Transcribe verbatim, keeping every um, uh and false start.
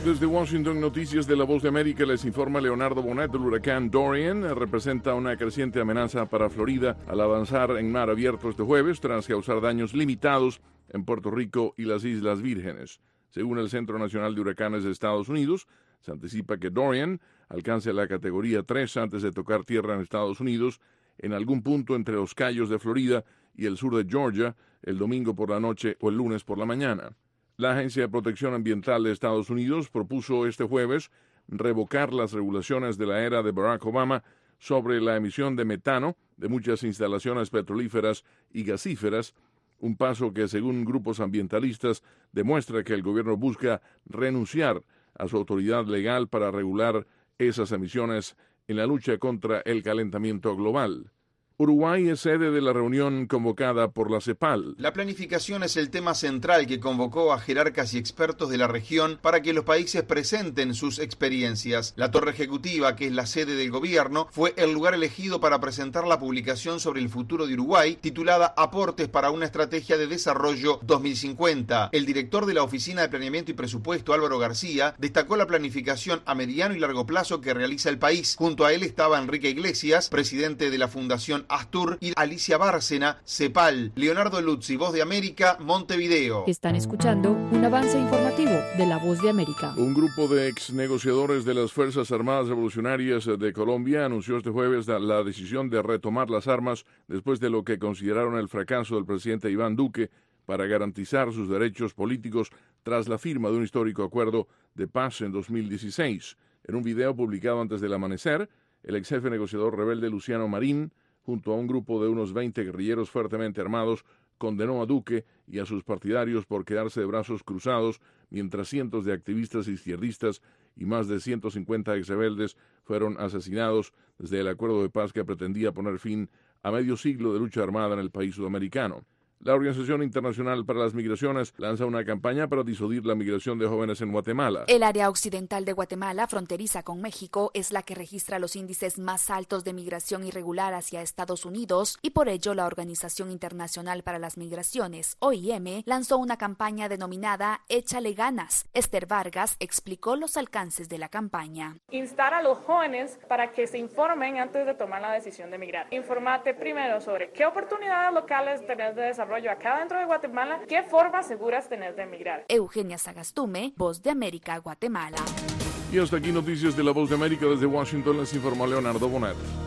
Desde Washington, Noticias de La Voz de América, les informa Leonardo Bonet. El huracán Dorian representa una creciente amenaza para Florida al avanzar en mar abierto este jueves tras causar daños limitados en Puerto Rico y las Islas Vírgenes. Según el Centro Nacional de Huracanes de Estados Unidos, se anticipa que Dorian alcance la categoría tres antes de tocar tierra en Estados Unidos en algún punto entre los Cayos de Florida y el sur de Georgia el domingo por la noche o el lunes por la mañana. La Agencia de Protección Ambiental de Estados Unidos propuso este jueves revocar las regulaciones de la era de Barack Obama sobre la emisión de metano de muchas instalaciones petrolíferas y gasíferas, un paso que, según grupos ambientalistas, demuestra que el gobierno busca renunciar a su autoridad legal para regular esas emisiones en la lucha contra el calentamiento global. Uruguay es sede de la reunión convocada por la CEPAL. La planificación es el tema central que convocó a jerarcas y expertos de la región para que los países presenten sus experiencias. La Torre Ejecutiva, que es la sede del gobierno, fue el lugar elegido para presentar la publicación sobre el futuro de Uruguay, titulada Aportes para una estrategia de desarrollo dos mil cincuenta. El director de la Oficina de Planeamiento y Presupuesto, Álvaro García, destacó la planificación a mediano y largo plazo que realiza el país. Junto a él estaba Enrique Iglesias, presidente de la Fundación Astur, y Alicia Bárcena, CEPAL. Leonardo Luzzi, Voz de América, Montevideo. Están escuchando un avance informativo de La Voz de América. Un grupo de ex negociadores de las Fuerzas Armadas Revolucionarias de Colombia anunció este jueves la decisión de retomar las armas después de lo que consideraron el fracaso del presidente Iván Duque para garantizar sus derechos políticos tras la firma de un histórico acuerdo de paz en dos mil dieciséis. En un video publicado antes del amanecer, el ex jefe negociador rebelde Luciano Marín, junto a un grupo de unos veinte guerrilleros fuertemente armados, condenó a Duque y a sus partidarios por quedarse de brazos cruzados mientras cientos de activistas izquierdistas y más de ciento cincuenta ex rebeldes fueron asesinados desde el acuerdo de paz que pretendía poner fin a medio siglo de lucha armada en el país sudamericano. La Organización Internacional para las Migraciones lanza una campaña para disuadir la migración de jóvenes en Guatemala. El área occidental de Guatemala, fronteriza con México, es la que registra los índices más altos de migración irregular hacia Estados Unidos y por ello la Organización Internacional para las Migraciones, O I M, lanzó una campaña denominada Échale ganas. Esther Vargas explicó los alcances de la campaña. Instar a los jóvenes para que se informen antes de tomar la decisión de migrar. Informate primero sobre qué oportunidades locales tenés de desarrollo acá dentro de Guatemala, qué formas seguras tenés de emigrar. Eugenia Sagastume, Voz de América, Guatemala. Y hasta aquí Noticias de La Voz de América. Desde Washington les informó Leonardo Bonet.